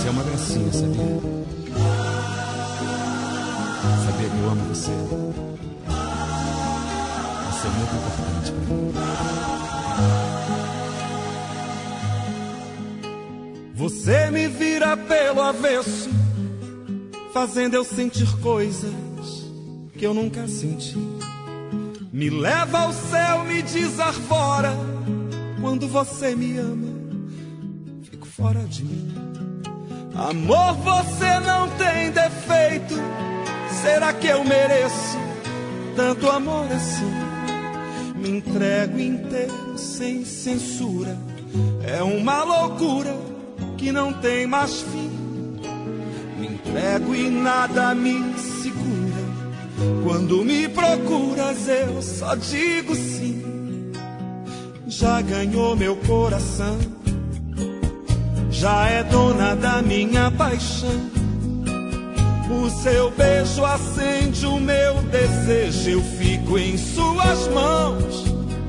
é uma gracinha, sabia? Sabia que eu amo você. Você é muito importante pra mim. Você me vira pelo avesso, fazendo eu sentir coisas que eu nunca senti. Me leva ao céu, me desarvora. Quando você me ama, fico fora de mim. Amor, você não tem defeito. Será que eu mereço tanto amor assim? Me entrego inteiro, sem censura. É uma loucura que não tem mais fim. Me entrego e nada me segura. Quando me procuras eu só digo sim. Já ganhou meu coração, já é dona da minha paixão. O seu beijo acende o meu desejo, eu fico em suas mãos.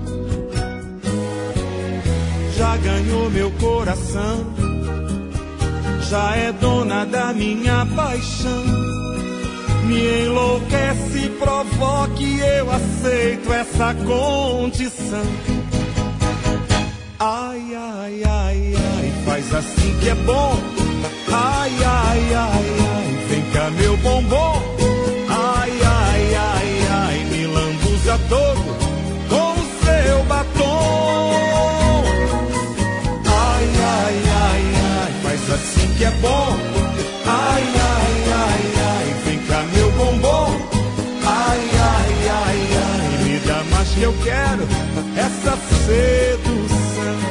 Já ganhou meu coração, já é dona da minha paixão. Me enlouquece, provoque, eu aceito essa condição. Ai, ai, ai, ai, faz assim que é bom. Ai, ai, ai, ai, vem cá meu bombom. Ai, ai, ai, ai, me lambuza todo com o seu batom. Ai, ai, ai, ai, faz assim que é bom. Ai, ai, ai, ai, vem cá meu bombom. Ai, ai, ai, ai, me dá mais que eu quero essa sedução.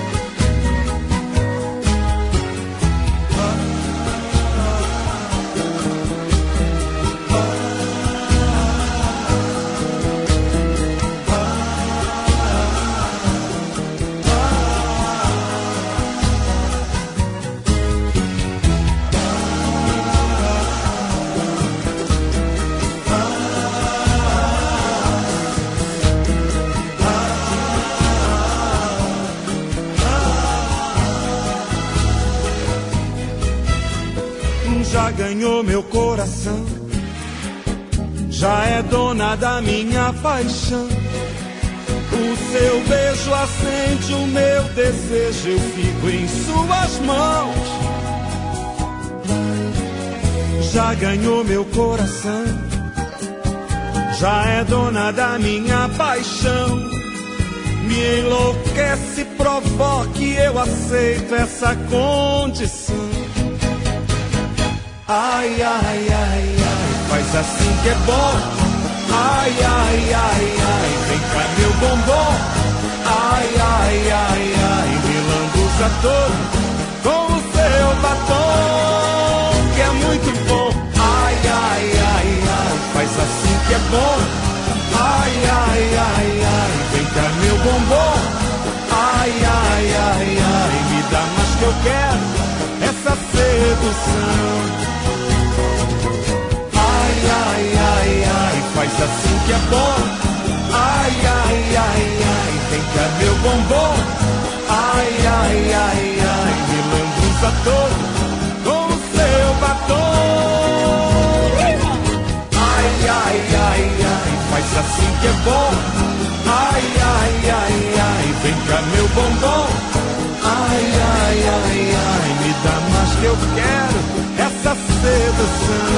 Já ganhou meu coração, já é dona da minha paixão. O seu beijo acende o meu desejo, eu fico em suas mãos. Já ganhou meu coração, já é dona da minha paixão. Me enlouquece, provoque, eu aceito essa condição. Ai, ai, ai, ai, faz assim que é bom. Ai, ai, ai, ai, vem cá meu bombom. Ai, ai, ai, ai, me lambuza todo com o seu batom, que é muito bom. Ai, ai, ai, ai, faz assim que é bom. Ai, ai, ai, ai, vem cá meu bombom. Ai, ai, ai, ai, me dá mais que eu quero essa sedução. Ai, ai, ai, faz assim que é bom. Ai, ai, ai, ai, vem cá meu bombom. Ai, ai, ai, ai, me lambuza todo com o seu batom. Ai, ai, ai, ai, faz assim que é bom. Ai, ai, ai, ai, vem cá meu bombom. Ai, ai, ai, ai, me dá mais que eu quero essa sedução.